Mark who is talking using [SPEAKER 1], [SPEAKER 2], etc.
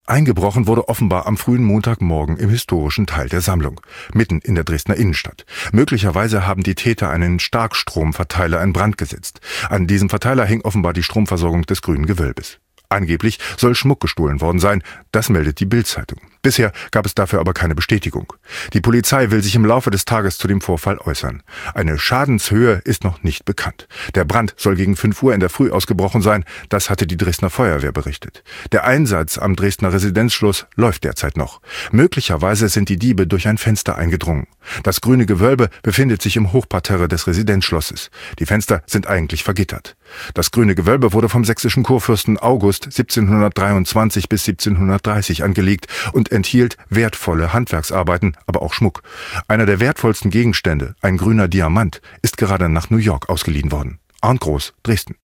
[SPEAKER 1] Eingebrochen wurde offenbar am frühen Montagmorgen im historischen Teil der Sammlung, mitten in der Dresdner Innenstadt. Möglicherweise haben die Täter einen Starkstromverteiler in Brand gesetzt. An diesem Verteiler hing offenbar die Stromversorgung des Grünen Gewölbes. Angeblich soll Schmuck gestohlen worden sein, das meldet die Bild-Zeitung. Bisher gab es dafür aber keine Bestätigung. Die Polizei will sich im Laufe des Tages zu dem Vorfall äußern. Eine Schadenshöhe ist noch nicht bekannt. Der Brand soll gegen 5 Uhr in der Früh ausgebrochen sein, das hatte die Dresdner Feuerwehr berichtet. Der Einsatz am Dresdner Residenzschloss läuft derzeit noch. Möglicherweise sind die Diebe durch ein Fenster eingedrungen. Das Grüne Gewölbe befindet sich im Hochparterre des Residenzschlosses. Die Fenster sind eigentlich vergittert. Das Grüne Gewölbe wurde vom sächsischen Kurfürsten August 1723 bis 1730 angelegt und enthielt wertvolle Handwerksarbeiten, aber auch Schmuck. Einer der wertvollsten Gegenstände, ein grüner Diamant, ist gerade nach New York ausgeliehen worden. Arndt Groß, Dresden.